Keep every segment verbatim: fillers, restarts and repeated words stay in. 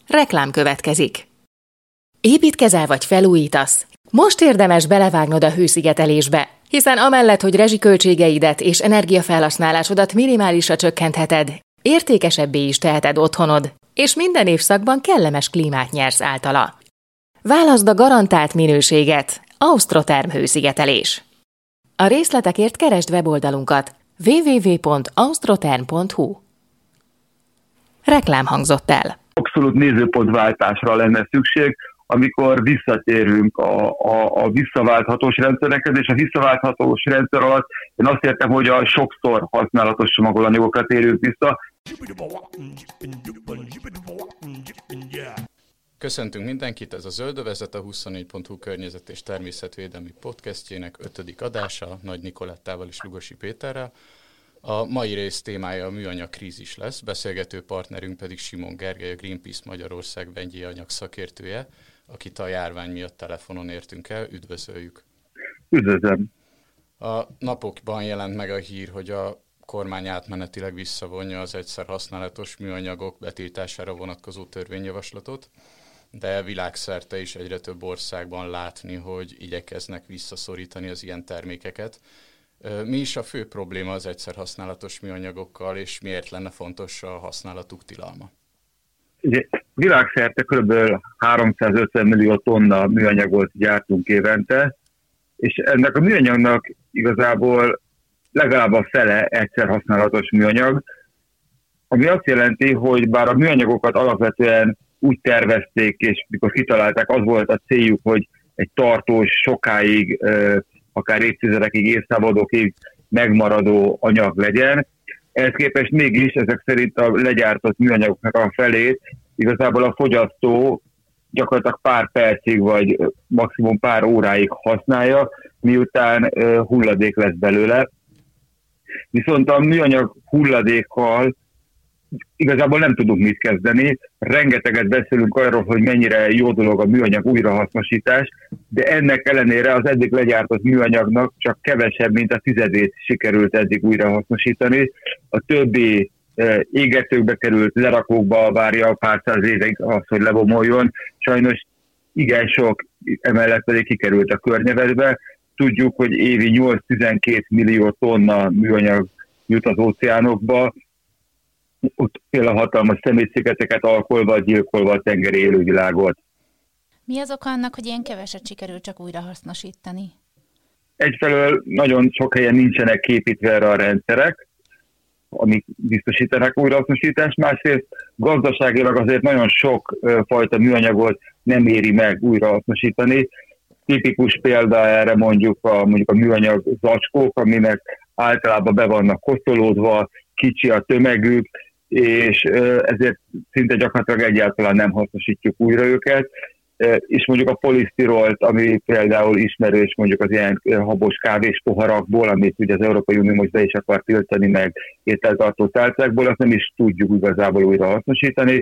Reklám következik. Építkezel vagy felújítasz? Most érdemes belevágnod a hőszigetelésbe, hiszen amellett, hogy rezsiköltségeidet és energiafelhasználásodat minimálisra csökkentheted, értékesebbé is teheted otthonod, és minden évszakban kellemes klímát nyersz általa. Válaszd a garantált minőséget, Austroterm hőszigetelés. A részletekért keresd weboldalunkat double-u double-u double-u pont austroterm pont hu. Reklám hangzott el. Abszolút nézőpontváltásra lenne szükség, amikor visszatérünk a, a, a visszaválthatós rendszerekhez, és a visszaválthatós rendszer alatt én azt értem, hogy a sokszor használatos csomagolóanyagokra térünk vissza. Köszöntünk mindenkit, ez a Zöldövezet, a huszonnégy pont hu környezet- és természetvédelmi podcastjének ötödik adása, Nagy Nikolettával és Lugosi Péterrel. A mai rész témája a műanyag krízis lesz, beszélgető partnerünk pedig Simon Gergely, a Greenpeace Magyarország vegyi anyag szakértője, akit a járvány miatt telefonon értünk el. Üdvözöljük! Üdvözlöm! A napokban jelent meg a hír, hogy a kormány átmenetileg visszavonja az egyszer használatos műanyagok betiltására vonatkozó törvényjavaslatot, de világszerte is egyre több országban látni, hogy igyekeznek visszaszorítani az ilyen termékeket. Mi is a fő probléma az egyszer használatos műanyagokkal, és miért lenne fontos a használatuk tilalma? Ugye, világszerte kb. háromszázötven millió tonna műanyagot gyártunk évente, és ennek a műanyagnak igazából legalább a fele egyszer használatos műanyag, ami azt jelenti, hogy bár a műanyagokat alapvetően úgy tervezték, és mikor kitalálták, az volt a céljuk, hogy egy tartós, sokáig, akár évtizedekig, évszázadokig megmaradó anyag legyen. Ehhez képest mégis ezek szerint a legyártott műanyagoknak a felét igazából a fogyasztó gyakorlatilag pár percig, vagy maximum pár óráig használja, miután hulladék lesz belőle. Viszont a műanyag hulladékkal igazából nem tudunk mit kezdeni. Rengeteget beszélünk arról, hogy mennyire jó dolog a műanyag újrahasznosítás, de ennek ellenére az eddig legyártott műanyagnak csak kevesebb, mint a tizedét sikerült eddig újrahasznosítani. A többi égetőkbe került, lerakókba várja pár száz évig az, hogy lebomoljon. Sajnos igen sok, emellett pedig kikerült a környezetbe. Tudjuk, hogy évi nyolc-tizenkét millió tonna műanyag jut az óceánokba, ott például hatalmas szemétszigeteket alkolva, gyilkolva a tengeri élővilágot. Mi az oka annak, hogy ilyen keveset sikerül csak újrahasznosítani? Egyfelől nagyon sok helyen nincsenek képítve erre a rendszerek, amik biztosítanak újrahasznosítást, másrészt gazdaságilag azért nagyon sok fajta műanyagot nem éri meg újrahasznosítani. Tipikus példa erre mondjuk a, mondjuk a műanyag zacskók, aminek általában be vannak kosztolódva, kicsi a tömegük, és ezért szinte gyakorlatilag egyáltalán nem hasznosítjuk újra őket. És mondjuk a polisztirolt, ami például ismerős mondjuk az ilyen habos kávés poharakból, amit ugye az Európai Unió most be is akar tiltani, meg ételtartó tálcákból, azt nem is tudjuk igazából újra hasznosítani.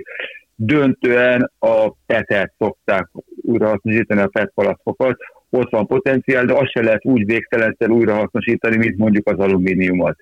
Döntően a petet szokták újra hasznosítani, a pet palasztokat. Ott van potenciál, de azt se lehet úgy végtelenszer újra hasznosítani, mint mondjuk az alumíniumot.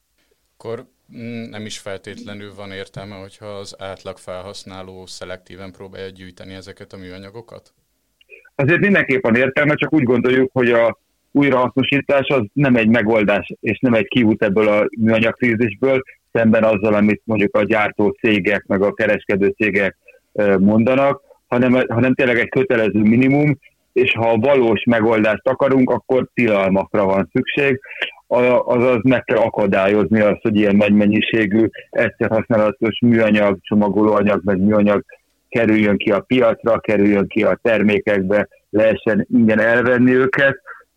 Akkor nem is feltétlenül van értelme, hogyha az átlag felhasználó szelektíven próbálja gyűjteni ezeket a műanyagokat? Azért mindenképp van értelme, csak úgy gondoljuk, hogy a újrahasznosítás az nem egy megoldás, és nem egy kiút ebből a műanyagkrízisből, szemben azzal, amit mondjuk a gyártó cégek, meg a kereskedő cégek mondanak, hanem, hanem tényleg egy kötelező minimum, és ha valós megoldást akarunk, akkor tilalmakra van szükség, azaz meg kell akadályozni azt, hogy ilyen nagy mennyiségű egyszer használatos műanyag, csomagolóanyag, meg műanyag kerüljön ki a piacra, kerüljön ki a termékekbe, lehessen ingyen elvenni őket,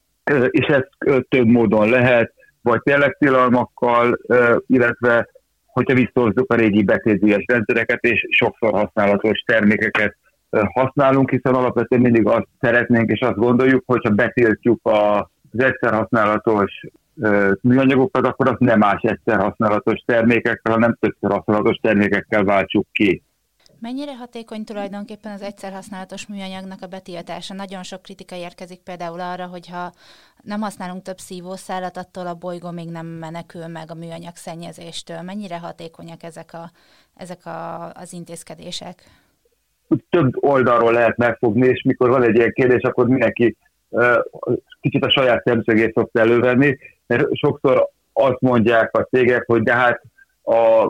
és ez több módon lehet, vagy tényleg tilalmakkal, illetve hogyha visszahozzuk a régi betétdíjas rendszereket, és sokszor használatos termékeket használunk, hiszen alapvetően mindig azt szeretnénk, és azt gondoljuk, hogyha betiltjuk az egyszer használatos műanyagokat, akkor azt nem más egyszer használatos termékekkel, hanem többször használatos termékekkel váltsuk ki. Mennyire hatékony tulajdonképpen az egyszer használatos műanyagnak a betiltása? Nagyon sok kritika érkezik például arra, hogy ha nem használunk több szívószálat, attól a bolygó még nem menekül meg a műanyag szennyezéstől. Mennyire hatékonyak ezek, a, ezek a, az intézkedések? több oldalról lehet megfogni, és mikor van egy ilyen kérdés, akkor mindenki kicsit a saját szemszögét szokta elővenni, mert sokszor azt mondják a cégek, hogy de hát a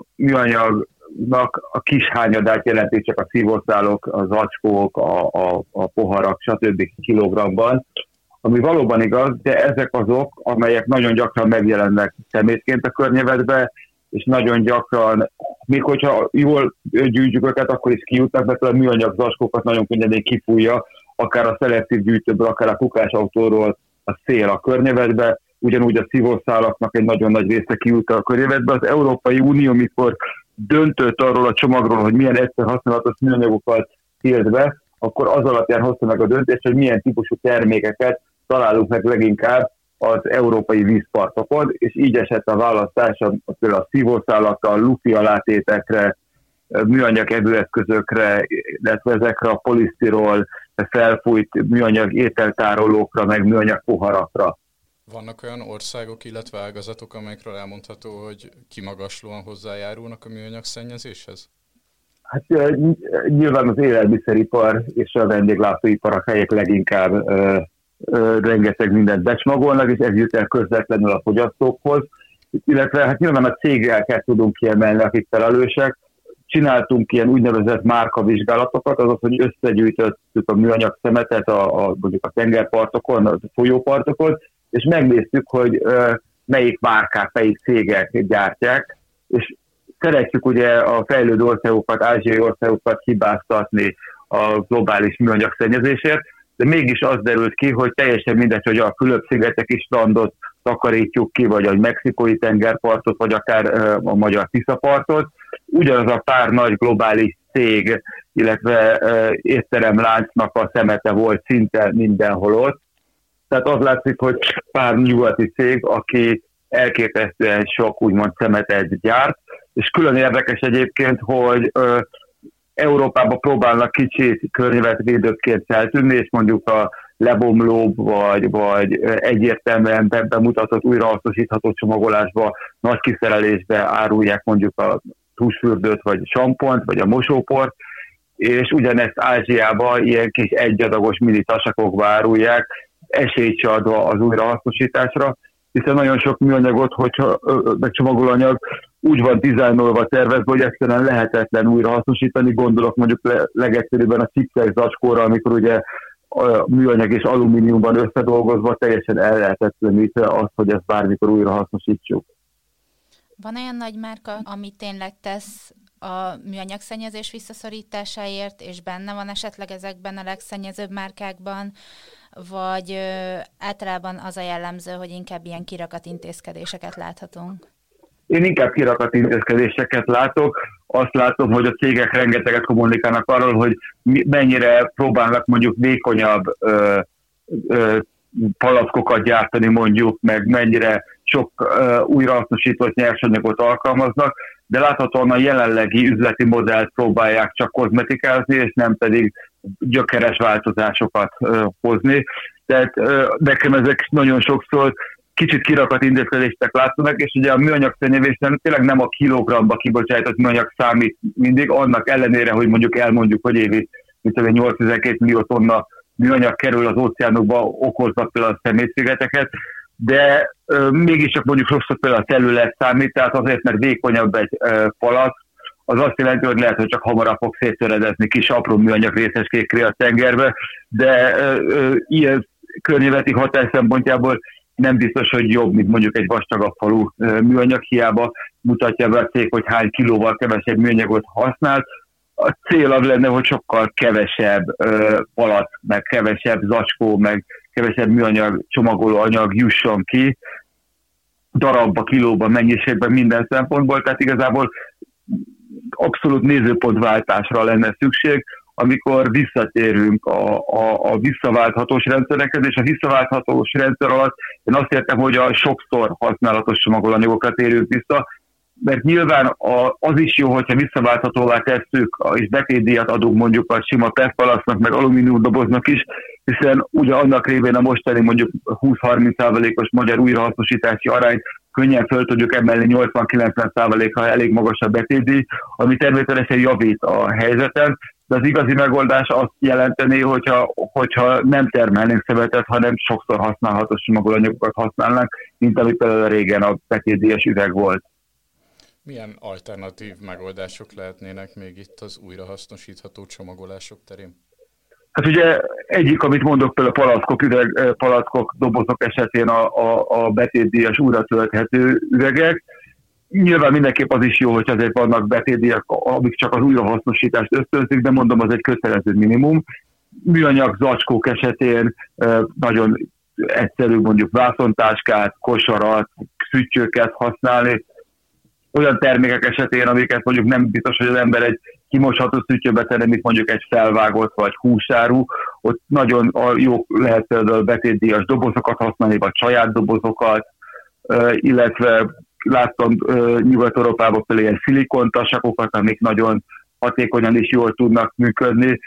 műanyagnak a kis hányadát jelentik csak a szívószálok, a zacskók, a, a, a poharak, stb. Kilogramban, ami valóban igaz, de ezek azok, amelyek nagyon gyakran megjelennek szemétként a környezetbe, és nagyon gyakran, még hogyha jól gyűjtjük őket, akkor is kijutnak, mert a műanyag zacskókat nagyon könnyedén kifújja, akár a szelektív gyűjtőből, akár a kukásautóról a szél a környezetbe, ugyanúgy a szívószálaknak egy nagyon nagy része kijut a környezetbe. Az Európai Unió, mikor döntött arról a csomagról, hogy milyen egyszer használatos műanyagokat tilt be, akkor az alapján hozta meg a döntést, hogy milyen típusú termékeket találunk meg leginkább az európai vízpartokon, és így esett a választás például a szívószálakra, a lufi alátétekre, műanyag evőeszközökre, illetve ezekre a polisztirol, felfújt műanyag ételtárolókra, meg műanyag poharakra. Vannak olyan országok, illetve ágazatok, amelyekről elmondható, hogy kimagaslóan hozzájárulnak a műanyag szennyezéshez? Hát nyilván az élelmiszeripar és a vendéglátóipar a helyek leginkább ö, ö, rengeteg mindent becsmagolnak, és ez jut el közvetlenül a fogyasztókhoz. Illetve hát nyilván a cégeket tudunk kiemelni, akik felelősek. Csináltunk ilyen úgynevezett márkavizsgálatokat, azaz, hogy összegyűjtöttük a műanyag szemetet a, a, mondjuk a tengerpartokon, a folyópartokon, és megnéztük, hogy ö, melyik márkák, melyik cégek gyártják, és szeretjük ugye a fejlődő országokat, ázsiai országokat hibáztatni a globális műanyag szennyezésért, de mégis az derült ki, hogy teljesen mindegy, hogy a Fülöp-szigeteki strandot takarítjuk ki, vagy a mexikói tengerpartot, vagy akár a magyar Tiszapartot. Ugyanaz a pár nagy globális cég, illetve étteremláncnak a szemete volt szinte mindenhol ott. Tehát az látszik, hogy pár nyugati cég, aki elképesztően sok úgymond szemetet gyárt, és külön érdekes egyébként, hogy ö, Európában próbálnak kicsit környezetvédőként feltűnni, és mondjuk a lebomlóbb, vagy, vagy egyértelműen bemutatott újrahasznosítható csomagolásba, nagy kiszerelésbe árulják mondjuk a tusfürdőt, vagy a sampont, vagy a mosóport, és ugyanezt Ázsiában ilyen kis egyadagos mini tasakokba árulják, esélyt se adva az újrahasznosításra, hiszen nagyon sok műanyagot, hogyha megcsomagolóanyag úgy van dizájnolva, tervezve, hogy egyszerűen lehetetlen újrahasznosítani. Gondolok mondjuk legegyszerűbben a chipses zacskóra, amikor ugye a műanyag és alumíniumban összedolgozva teljesen el lehetetlenítve azt, hogy ezt bármikor újrahasznosítsuk. Van olyan nagy márka, ami tényleg tesz a műanyag szennyezés visszaszorításáért, és benne van esetleg ezekben a legszennyezőbb márkákban, vagy ö, általában az a jellemző, hogy inkább ilyen kirakat intézkedéseket láthatunk? Én inkább kirakat intézkedéseket látok. Azt látom, hogy a cégek rengeteget kommunikálnak arról, hogy mennyire próbálnak mondjuk vékonyabb ö, ö, palackokat gyártani mondjuk, meg mennyire sok ö, újrahasznosított nyersanyagot alkalmaznak, de láthatóan a jelenlegi üzleti modellt próbálják csak kozmetikázni, és nem pedig gyökeres változásokat ö, hozni. Tehát ö, nekem ezek nagyon sokszor kicsit kirakat intézkedések látnak, és ugye a műanyag szennyezésben tényleg nem a kilogramba kibocsájtott műanyag számít mindig, annak ellenére, hogy mondjuk elmondjuk, hogy évi nyolc-tizenkét millió tonna műanyag kerül az óceánokba, okoznak például a szemétszigeteket, de ö, mégiscsak mondjuk sokszor például a terület számít, tehát azért, mert vékonyabb egy ö, palac, az azt jelenti, hogy lehet, hogy csak hamarabb fog széttöredezni kis apró műanyag részecskékre a tengerbe, de ö, ö, ilyen környezeti hatás szempontjából nem biztos, hogy jobb, mint mondjuk egy vastagabb falu műanyag, hiába mutatja be a cég, hogy hány kilóval kevesebb műanyagot használ. A cél az lenne, hogy sokkal kevesebb ö, palac, meg kevesebb zacskó, meg kevesebb műanyag csomagolóanyag jusson ki, darabba, kilóba, mennyiségben, minden szempontból, tehát igazából abszolút nézőpontváltásra lenne szükség, amikor visszatérünk a, a, a visszaválthatós rendszerekhez, és a visszaválthatós rendszer alatt én azt értem, hogy a sokszor használatos csomagolóanyagokra térünk vissza, mert nyilván a, az is jó, hogyha visszaválthatóvá tesszük, és betétdíjat adunk mondjuk a sima pé e té palasznak, meg alumínium doboznak is, hiszen ugye annak révén a mostani mondjuk húsz-harminc százalékos magyar újrahasznosítási arányt könnyen föl tudjuk emelni nyolcvan-kilencven százalékra elég magas a betétdíj, ami természetesen javít a helyzeten, de az igazi megoldás azt jelenteni, hogyha, hogyha nem termelnénk szemetet, hanem sokszor használható csomagolanyagokat használnánk, mint amit például régen a betétdíjas üveg volt. Milyen alternatív megoldások lehetnének még itt az újrahasznosítható csomagolások terén? Hát ugye egyik, amit mondok például a palackok, üveg, palackok, dobozok esetén a, a, a betétdíjas újra tölthető üvegek. Nyilván mindenképp az is jó, hogy azért vannak betétdíjak, amik csak az újrahasznosítást ösztönzik, de mondom, az egy kötelező minimum. Műanyag zacskók esetén nagyon egyszerű mondjuk vászontáskát, kosarat, szüttyőket használni. Olyan termékek esetén, amiket mondjuk nem biztos, hogy az ember egy kimosható szüttyőbe tenne, mint mondjuk egy felvágott vagy húsáru, ott nagyon jó lehet például betétdíjas dobozokat használni, vagy saját dobozokat, illetve láttam Nyugat-Európában például ilyen szilikontasakokat, amik nagyon hatékonyan is jól tudnak működni.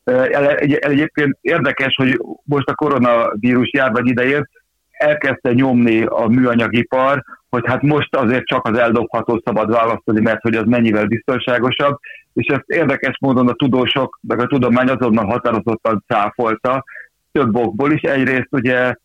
Egyébként érdekes, hogy most a koronavírus járvány idején elkezdte nyomni a műanyagipar, hogy hát most azért csak az eldobható szabad választani, mert hogy az mennyivel biztonságosabb, és ezt érdekes módon a tudósok, meg a tudomány azonnal határozottan cáfolta, több okból is. Egyrészt ugye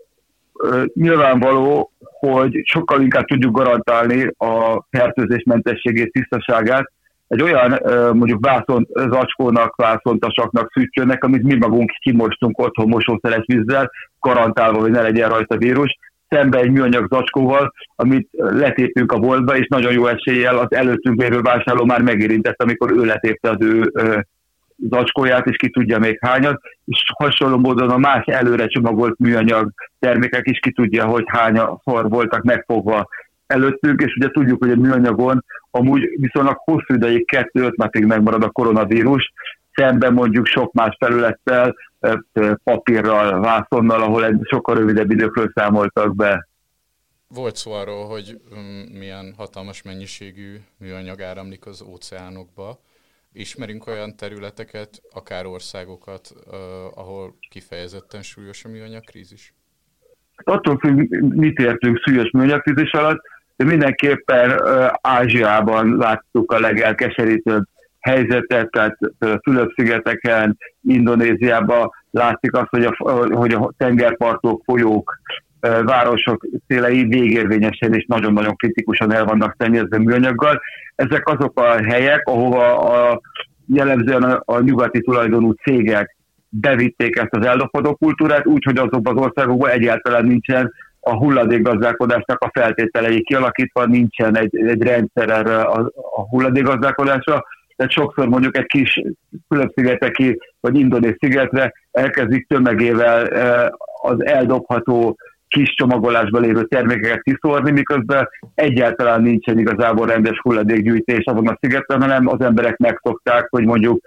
nyilvánvaló, hogy sokkal inkább tudjuk garantálni a fertőzésmentességét, tisztaságát egy olyan mondjuk vászont zacskónak, vászontasaknak, szüttyőnek, amit mi magunk kimostunk otthon mosószeres vízzel, garantálva, hogy ne legyen rajta vírus, szembe egy műanyag zacskóval, amit letépünk a boltba, és nagyon jó eséllyel az előttünk lévő vásárló már megérintett, amikor ő letépte az ő zacskóját, és ki tudja még hányat, és hasonló módon a más előre csomagolt műanyag termékek is ki tudja, hogy hányszor voltak megfogva előttünk, és ugye tudjuk, hogy a műanyagon amúgy viszonylag hosszú ideig, kettő-öt napig megmarad a koronavírus, szemben mondjuk sok más felülettel, papírral, vászonnal, ahol egy sokkal rövidebb időkről számoltak be. Volt szó arról, hogy milyen hatalmas mennyiségű műanyag áramlik az óceánokba. Ismerünk olyan területeket, akár országokat, ahol kifejezetten súlyos a műanyagkrízis? Attól függ, mit értünk súlyos műanyagkrízis alatt, de mindenképpen Ázsiában láttuk a legelkeserítőbb helyzetet, tehát Fülöp-szigeteken, Indonéziában látszik azt, hogy a, hogy a tengerpartok, folyók, városok szélei végérvényesen és nagyon-nagyon kritikusan el vannak szennyezve műanyaggal. Ezek azok a helyek, ahova a, jellemzően a, a nyugati tulajdonú cégek bevitték ezt az eldobható kultúrát, úgyhogy azokban az országokban egyáltalán nincsen a hulladékgazdálkodásnak a feltételei kialakítva, nincsen egy, egy rendszer erre a, a hulladékgazdálkodásra. Tehát sokszor mondjuk egy kis Fülöp-szigeteki vagy indonéz szigetre elkezdik tömegével az eldobható kis csomagolásban lévő termékeket kiszórni, miközben egyáltalán nincsen igazából rendes hulladékgyűjtés azon a szigeten, hanem az emberek megszokták, hogy mondjuk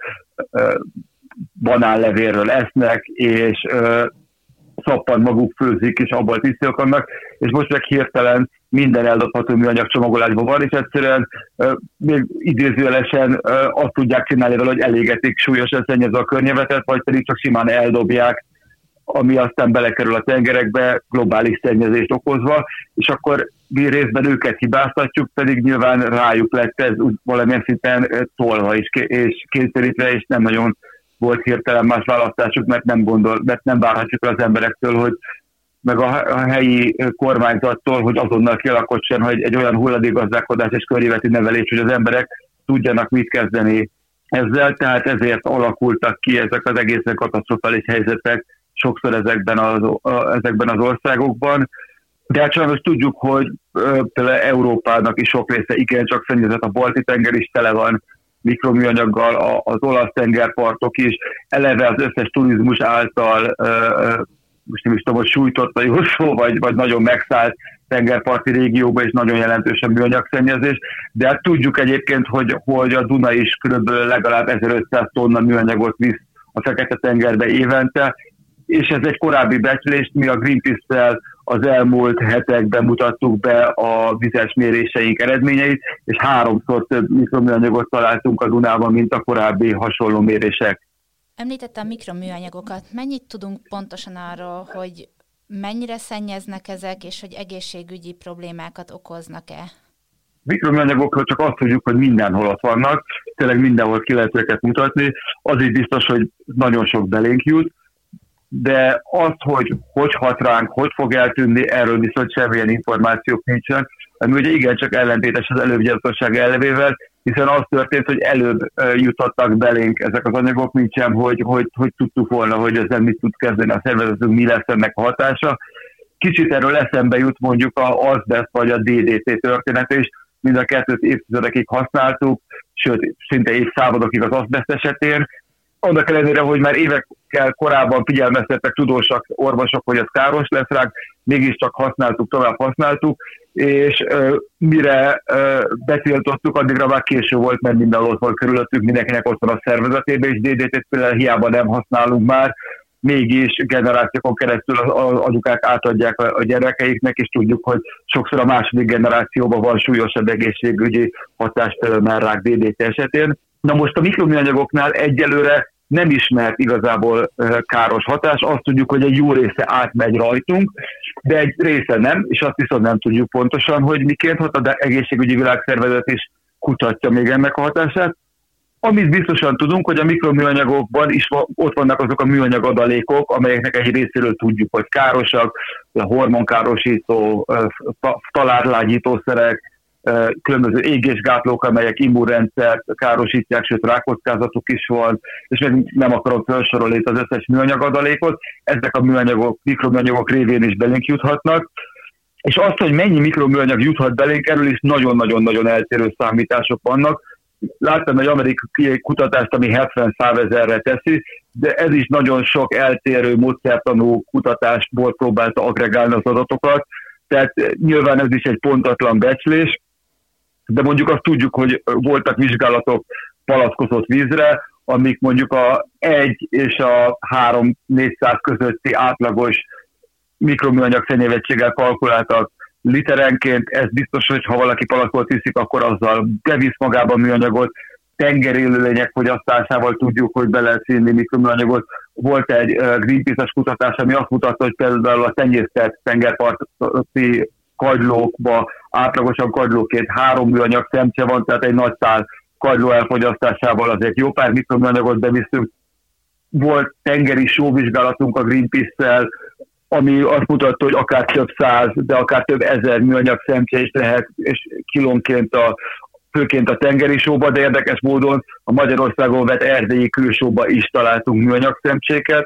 banánlevérről esznek, és szappan maguk főzik, és abból tisztők annak, és most meg hirtelen minden eldobható műanyag csomagolásban van, és egyszerűen uh, még idézőjelesen uh, azt tudják csinálni vele, hogy elégetik súlyosan szennyezve a környezetet, vagy pedig csak simán eldobják, ami aztán belekerül a tengerekbe, globális szennyezést okozva, és akkor mi részben őket hibáztatjuk, pedig nyilván rájuk lett ez úgy valamilyen szinten tolva és, és kényszerítve, és nem nagyon volt hirtelen más választásuk, mert nem gondol, mert nem várhatjuk az emberektől, hogy meg a helyi kormányzattól, hogy azonnal kialakítson, hogy egy olyan hulladékgazdálkodás és környezeti nevelés, hogy az emberek tudjanak mit kezdeni ezzel, tehát ezért alakultak ki ezek az egészen katasztrofális helyzetek sokszor ezekben az, ezekben az országokban. De hát sajnos tudjuk, hogy például Európának is sok része igencsak szennyezett, a Balti-tenger is tele van mikroműanyaggal, az olasz tengerpartok is, eleve az összes turizmus által most nem is tudom, hogy sújtott vagy jó szó, vagy, vagy nagyon megszállt tengerparti régióban is nagyon jelentős a műanyagszennyezés, de hát tudjuk egyébként, hogy, hogy a Duna is kb. Legalább ezerötszáz tonna műanyagot visz a Fekete-tengerbe évente, és ez egy korábbi becslést, mi a Greenpeace-tel az elmúlt hetekben mutattuk be a vizes méréseink eredményeit, és háromszor több mikroműanyagot találtunk a Dunában, mint a korábbi hasonló mérések. Említette a mikroműanyagokat. Mennyit tudunk pontosan arról, hogy mennyire szennyeznek ezek, és hogy egészségügyi problémákat okoznak-e? mikroműanyagokról csak azt tudjuk, hogy mindenhol ott vannak, tényleg mindenhol ki lehet őket mutatni, az így biztos, hogy nagyon sok belénk jut, de azt, hogy hogy hat ránk, hogy fog eltűnni, erről viszont semmilyen információk nincsen, ami ugye igencsak ellentétes az elővigyázatosság elvével, hiszen az történt, hogy előbb jutottak belénk ezek az anyagok, mint sem, hogy, hogy, hogy tudtuk volna, hogy ezzel mit tud kezdeni a szervezetünk, mi lesz ennek a hatása. Kicsit erről eszembe jut mondjuk az azbest vagy a dé dé té története is, mind a kettőt évtizedekig használtuk, sőt, szinte évszázadokig az azbest esetén. Annak ellenére, hogy már évekkel korábban figyelmeztettek tudósok, orvosok, hogy ez káros lesz ránk, mégiscsak használtuk, tovább használtuk, és uh, mire uh, betiltottuk, addigra már késő volt, mert minden ott volt körülöttünk, mindenkinek ott van a szervezetében, és dé dé té-t például hiába nem használunk már, mégis generációkon keresztül az anyukák átadják a gyerekeiknek, és tudjuk, hogy sokszor a második generációban van súlyosabb egészségügyi hatás, például rák dé dé té esetén. Na most a mikroműanyagoknál egyelőre nem ismert igazából káros hatás, azt tudjuk, hogy egy jó része átmegy rajtunk, de egy része nem, és azt viszont nem tudjuk pontosan, hogy miként hat, de egészségügyi világszervezet is kutatja még ennek a hatását. Amit biztosan tudunk, hogy a mikroműanyagokban is ott vannak azok a műanyag adalékok, amelyeknek egy részéről tudjuk, hogy károsak, a hormonkárosító, talárlágyítószerek, különböző égésgátlók, amelyek immunrendszert károsítják, sőt rákockázatuk is van, és még nem akarom felsorolni itt az összes műanyag adalékot, ezek a műanyagok, mikroműanyagok révén is belénk juthatnak, és azt, hogy mennyi mikroműanyag juthat belénk, erről is nagyon-nagyon-nagyon eltérő számítások vannak. Láttam egy amerikai kutatást, ami hetven-százezerre teszi, de ez is nagyon sok eltérő módszertanú kutatásból próbálta agregálni az adatokat, tehát nyilván ez is egy pontatlan becslés, de mondjuk azt tudjuk, hogy voltak vizsgálatok palackozott vízre, amik mondjuk a egy és a három-négyszáz közötti átlagos mikroműanyag szennyezettséggel kalkuláltak literenként. Ez biztos, hogy ha valaki palackot iszik, akkor azzal bevisz magában műanyagot. Tengeri élőlények fogyasztásával tudjuk, hogy be lehet színni mikroműanyagot. Volt egy Greenpeace-es kutatás, ami azt mutatta, hogy például a tenyésztett tengerparti kagylókba átlagosan kagylóként három műanyag szemcse van, tehát egy nagy szál kagyló elfogyasztásával azért jó pár mikroműanyagot beviszünk. Volt tengeri sóvizsgálatunk a Greenpeace-szel, ami azt mutatta, hogy akár több száz, de akár több ezer műanyag szemcse is lehet, és kilónként a főként a tengeri sóba, de érdekes módon a Magyarországon vett erdélyi külsóba is találtunk műanyag szemcséket.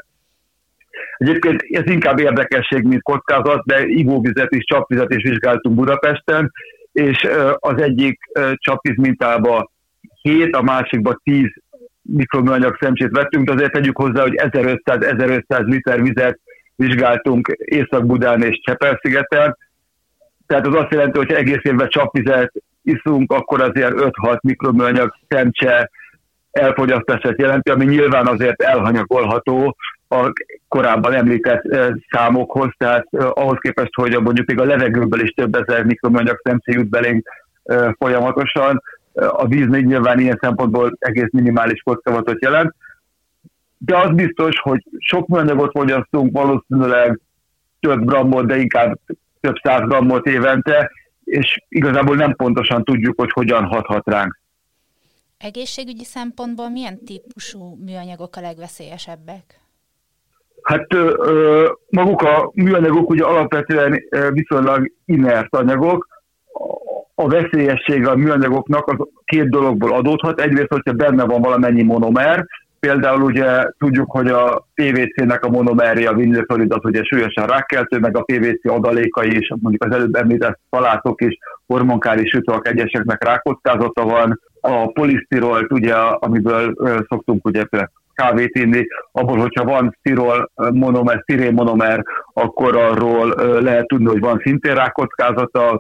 Egyébként ez inkább érdekesség, mint kockázat, de ivóvizet is, csapvizet is vizsgáltunk Budapesten, és az egyik csapvíz mintába hét, a másikba tíz mikroműanyag szemcsét vettünk, de azért tegyük hozzá, hogy ezerötszáz liter vizet vizsgáltunk Észak-Budán és Csepel-szigeten. Tehát az azt jelenti, hogy egész évben csapvizet iszunk, akkor azért öt-hat mikroműanyag szemcse elfogyasztását jelenti, ami nyilván azért elhanyagolható a korábban említett számokhoz, tehát ahhoz képest, hogy mondjuk még a levegőből is több ezer mikroműanyag szemcse jut belénk folyamatosan, a víz még nyilván ilyen szempontból egész minimális kockázatot jelent. De az biztos, hogy sok műanyagot fogyasztunk, valószínűleg több grammot, de inkább több száz grammot évente, és igazából nem pontosan tudjuk, hogy hogyan hathat ránk. Egészségügyi szempontból milyen típusú műanyagok a legveszélyesebbek? Hát ö, maguk a műanyagok ugye alapvetően viszonylag inert anyagok. A veszélyessége a műanyagoknak az két dologból adódhat. Egyrészt, hogyha benne van valamennyi monomer, például ugye tudjuk, hogy a pé vé cé-nek a monomerje, a vinilklorid az ugye súlyosan rákkeltő, meg a pé vé cé adalékai is, mondjuk az előbb említett szalátok is, hormonkális sütők egyeseknek rákockázata van. A polisztirolt, ugye, amiből szoktunk ugye kávét inni, abból, hogyha van sztirol monomer, sztirén monomer, akkor arról lehet tudni, hogy van szintén rákockázata.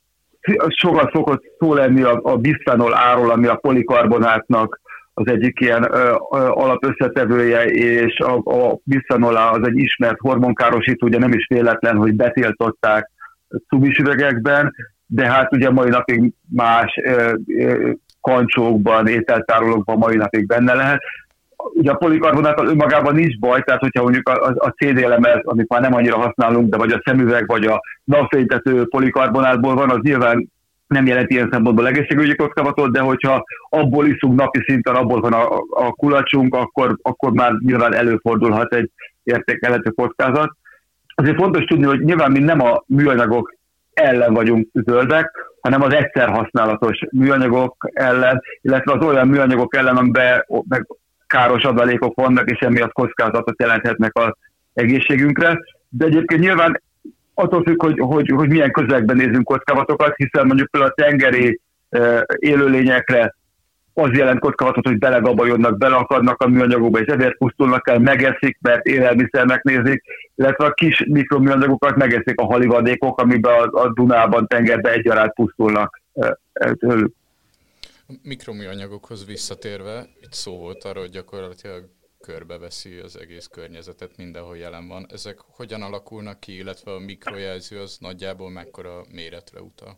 Sokat szokott szó lenni a, a bisphenol A-ról, ami a polikarbonátnak az egyik ilyen ö, ö, alapösszetevője, és a, a bisphenol A az egy ismert hormonkárosító, ugye nem is véletlen, hogy betiltották cumis üvegekben, de hát ugye mai napig más ö, ö, kancsókban, ételtárolókban mai napig benne lehet. Ugye a polikarbonáttal önmagában nincs baj, tehát hogyha mondjuk a, a, a cé dé lemez, amit már nem annyira használunk, de vagy a szemüveg, vagy a napfénytető polikarbonátból van, az nyilván nem jelent ilyen szempontból egészségügyi kockázatot, de hogyha abból iszunk napi szinten, abból van a, a kulacsunk, akkor, akkor már nyilván előfordulhat egy értékelhető kockázat. Azért fontos tudni, hogy nyilván mi nem a műanyagok ellen vagyunk zöldek, hanem az egyszer használatos műanyagok ellen, illetve az olyan műanyagok ellen, amiben meg káros adalékok vannak, és emiatt kockázatot jelenthetnek az egészségünkre. De egyébként nyilván attól függ, hogy, hogy, hogy milyen közegben nézünk kockázatokat, hiszen mondjuk például a tengeri e, élőlényekre az jelent kockázatot, hogy belegabajodnak, beleakadnak a műanyagokba, és ezért pusztulnak el, megeszik, mert élelmiszernek nézik, illetve a kis mikroműanyagokat megeszik a halivadékok, amiben a, a Dunában, tengerben egyaránt pusztulnak tőlük. A mikroműanyagokhoz visszatérve, itt szó volt arra, hogy gyakorlatilag körbeveszi az egész környezetet, mindenhol jelen van. Ezek hogyan alakulnak ki, illetve a mikrojelző az nagyjából mekkora méretre utal?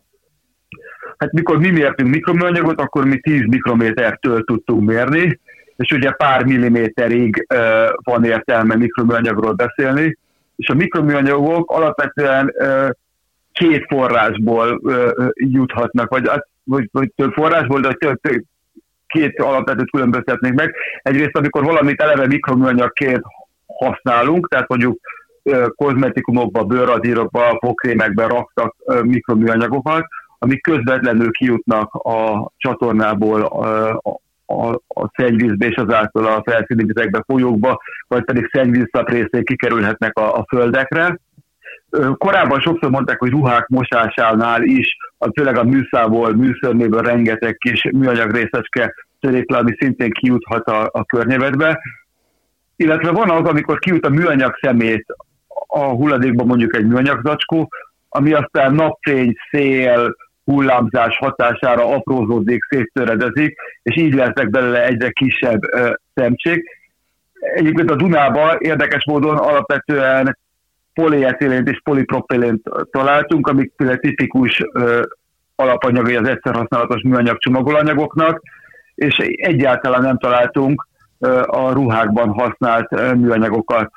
Hát mikor mi mértünk mikroműanyagot, akkor mi tíz mikrométertől tudtunk mérni, és ugye pár milliméterig uh, van értelme mikroműanyagról beszélni, és a mikroműanyagok alapvetően uh, két forrásból uh, juthatnak, vagy, vagy, vagy több forrásból, de több, több, két alapvetőt különböztetnék meg. Egyrészt, amikor valamit eleve mikroműanyagként használunk, tehát mondjuk uh, kozmetikumokba, bőrradírokba, fogkrémekben raktak uh, mikroműanyagokat, amik közvetlenül kijutnak a csatornából a, a, a szennyvízbe és azáltal a felszíni vizekbe, folyókba, vagy pedig szennyvízszaprészek kikerülhetnek a, a földekre. Korábban sokszor mondták, hogy ruhák mosásánál is, főleg a műszából, műszörméből rengeteg kis műanyag részecske törik le, ami szintén kijuthat a, a környezetbe. Illetve van az, amikor kijut a műanyag szemét a hulladékba, mondjuk egy műanyag zacskó, ami aztán napfény, szél, hullámzás hatására aprózódik, széttöredezik, és így lesznek belőle egyre kisebb ö, szemcsék. Egyébként a Dunában érdekes módon alapvetően polietilént és polipropilent találtunk, amik például tipikus ö, alapanyagai az egyszerhasználatos műanyag csomagolanyagoknak, és egyáltalán nem találtunk ö, a ruhákban használt ö, műanyagokat.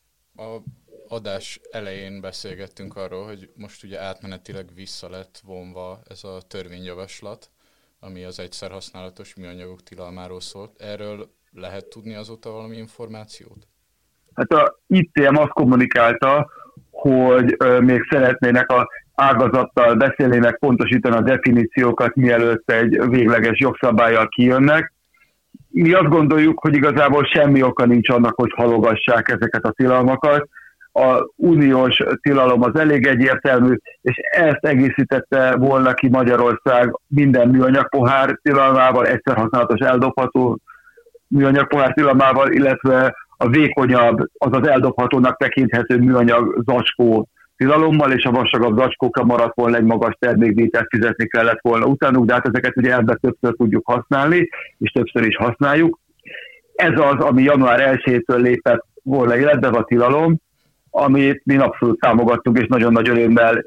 A adás elején beszélgettünk arról, hogy most ugye átmenetileg vissza lett vonva ez a törvényjavaslat, ami az egyszer használatos műanyagok tilalmáról szólt. Erről lehet tudni azóta valami információt? Hát a I T M azt kommunikálta, hogy ö, még szeretnének az ágazattal beszélni, meg pontosítani a definíciókat, mielőtt egy végleges jogszabállyal kijönnek. Mi azt gondoljuk, hogy igazából semmi oka nincs annak, hogy halogassák ezeket a tilalmakat. A uniós tilalom az elég egyértelmű, és ezt egészítette volna ki Magyarország minden műanyagpohár tilalmával, egyszer használatos eldobható műanyagpohár tilalmával, illetve a vékonyabb, azaz eldobhatónak tekinthető műanyag zacskó tilalommal, és a vastagabb zacskókra maradt volna egy magas termékdíjat fizetni kellett volna utánuk, de hát ezeket ugye ebben többször tudjuk használni, és többször is használjuk. Ez az, ami január elsejétől lépett volna életbe, a tilalom, amit mi abszolút támogattunk, és nagyon nagy örömmel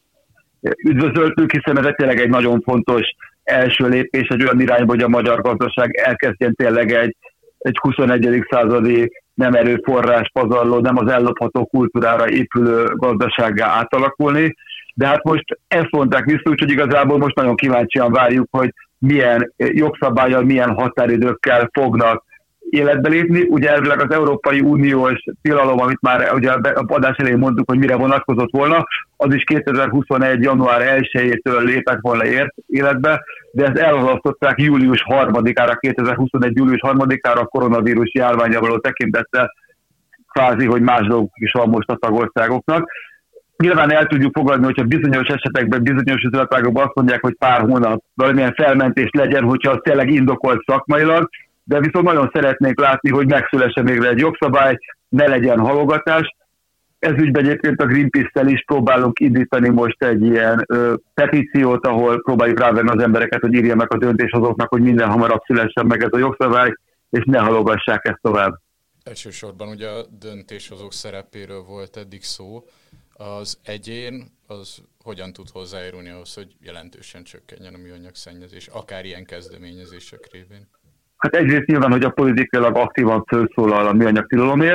üdvözöltük, hiszen ez tényleg egy nagyon fontos első lépés egy olyan irányba, hogy a magyar gazdaság elkezdjen tényleg egy, egy huszonegyedik századi nem erőforrás pazarló, nem az ellopható kultúrára épülő gazdasággá átalakulni. De hát most ezt mondták vissza, úgyhogy igazából most nagyon kíváncsian várjuk, hogy milyen jogszabállyal, milyen határidőkkel fognak életbe lépni. Ugye elvileg az Európai Uniós tilalom, amit már ugye a adás elején mondtuk, hogy mire vonatkozott volna, az is kétezer-huszonegy. január elsejétől lépett volna ért életbe, de ezt elhalasztották július harmadikára, kétezer-huszonegy. július harmadikára a koronavírus járványra való tekintettel, kvázi, hogy más dolgok is van most a tagországoknak. Nyilván el tudjuk fogadni, hogyha bizonyos esetekben, bizonyos üzletágokban azt mondják, hogy pár hónap valamilyen felmentés legyen, hogyha az tényleg indokolt szakmailag, de viszont nagyon szeretnénk látni, hogy megszülessen végre egy jogszabály, ne legyen halogatás. Ez ügyben egyébként a Greenpeace-tel is próbálunk indítani most egy ilyen ö, petíciót, ahol próbáljuk rávenni az embereket, hogy írjanak a döntéshozóknak, hogy minden hamarabb szülessen meg ez a jogszabály, és ne halogassák ezt tovább. Elsősorban ugye a döntéshozók szerepéről volt eddig szó. Az egyén az hogyan tud hozzájárulni ahhoz, hogy jelentősen csökkenjen a műanyag szennyezés, akár ilyen kezdeményezések révén? Hát egyrészt nyilván, hogy a politikailag aktívan felszólal a műanyag tilalomért,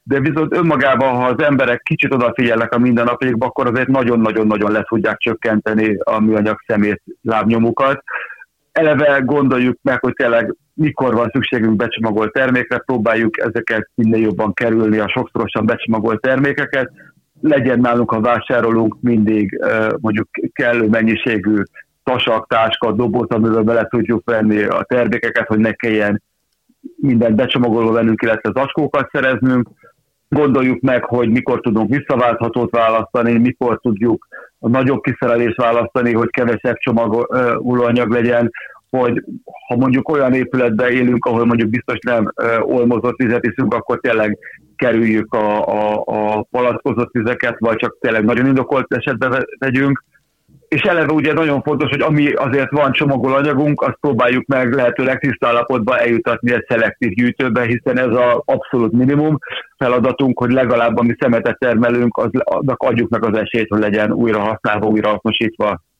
de viszont önmagában, ha az emberek kicsit odafigyelnek a mindennapjaikba, akkor azért nagyon-nagyon-nagyon le tudják csökkenteni a műanyag szemét lábnyomukat. Eleve gondoljuk meg, hogy tényleg mikor van szükségünk becsomagolt termékre, próbáljuk ezeket minél jobban kerülni, a sokszorosan becsomagolt termékeket. Legyen nálunk, ha vásárolunk, mindig mondjuk kellő mennyiségű tasak, táska, doboz, amivel bele tudjuk venni a termékeket, hogy ne kelljen mindent becsomagolva velünk, illetve zacskókat szereznünk. Gondoljuk meg, hogy mikor tudunk visszaválthatót választani, mikor tudjuk a nagyobb kiszerelést választani, hogy kevesebb csomagolóanyag legyen, hogy ha mondjuk olyan épületben élünk, ahol mondjuk biztos nem olmozott vizet iszunk, akkor tényleg kerüljük a, a, a palackozott vizeket, vagy csak tényleg nagyon indokolt esetben vegyünk. És eleve ugye nagyon fontos, hogy ami azért van csomagolóanyagunk, azt próbáljuk meg lehetőleg tiszta állapotban eljutatni egy szelektív gyűjtőbe, hiszen ez az abszolút minimum feladatunk, hogy legalább ami szemetet termelünk, az, annak adjuk meg az esélyt, hogy legyen újra használva, újra hasznosítva.